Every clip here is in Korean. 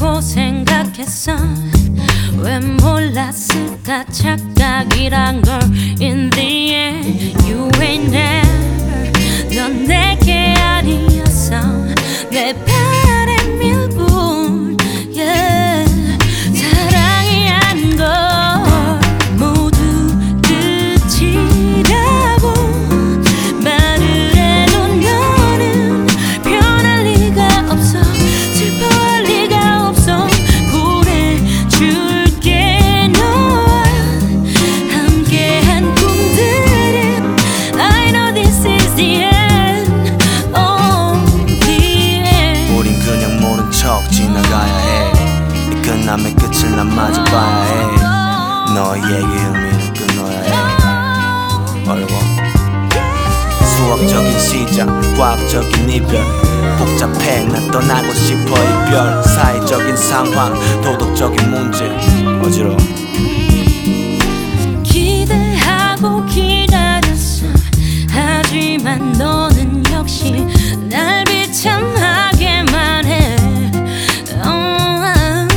거라고 생각했어. 왜 몰랐을까 착각이란 걸. In the end you ain't never. 넌 내게 아니었어. 내 바람 일뿐. Yeah. 사랑이란 걸 모두 끝이라고 말을 해도 너는 변할 리가 없어. 슬퍼할 리가 없어. 보내줄게 너와 함께한 꿈들은 I know this is the end. Oh, the end. 우린 그냥 모른 척 지나가야 해. 이 끝남의 끝을 난 마주 봐야 해. 너에게 의미를 끊어야 해. 어려워. 수학적인 시작, 과학적인 이별. 복잡해 난 떠나고 싶어 이별. 사회적인 상황, 도덕적인 문제. 어지러워. 기대하고 기다렸어. 하지만 너는 역시 날 비참하게만 해. 한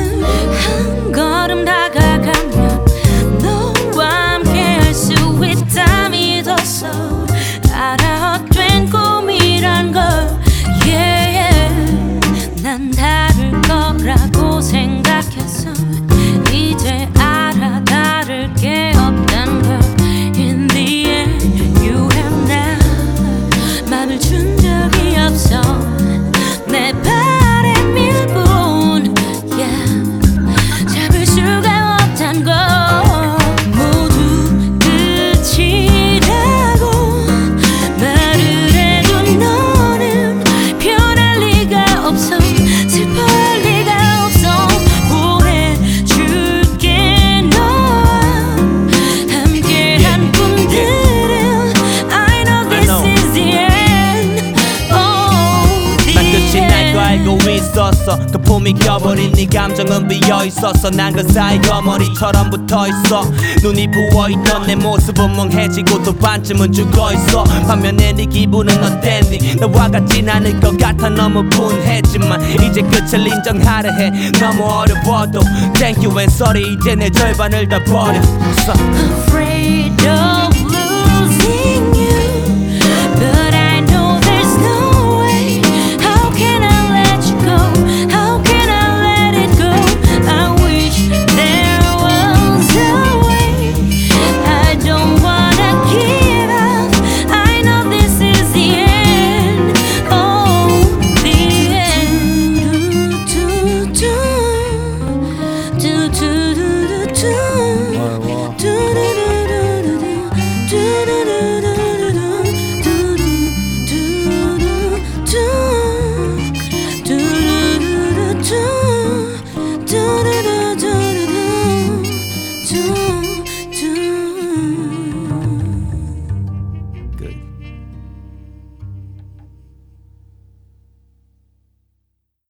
걸음 다가가면 너와 함께 할 수 있다 믿었어. 알아 헛된 꿈이란 걸. Yeah. 난 다를 거라고 생각했어. 이제 알아 다를 게 없단 걸. In the end you have now. 맘을 준 적이 없어. 내 바람 일뿐. Yeah. 잡을 수가 없단 걸. 모두 끝이라고 말을 해도 너는 변할 리가 없어. 슬퍼할 리가 없어. 보내줄게 너와 함께한 꿈들은 I know this is the end. Oh, the 난 끝이 날 거 end. 알고 있었어. 그 품이 껴버린 네 감정은 비어있었어. 난 그 사이 거머리처럼 붙어있어. 눈이 부어있던 내 모습은 멍해지고 또 반쯤은 죽어있어. 반면에 네 기분은 어땠니? 나와 같진 않을 것 같아. 너무 분했지만 이제 끝을 인정하려 해. 너무 어려워도 Thank you and sorry. 이제 내 절반을 다 버렸어. Afraid of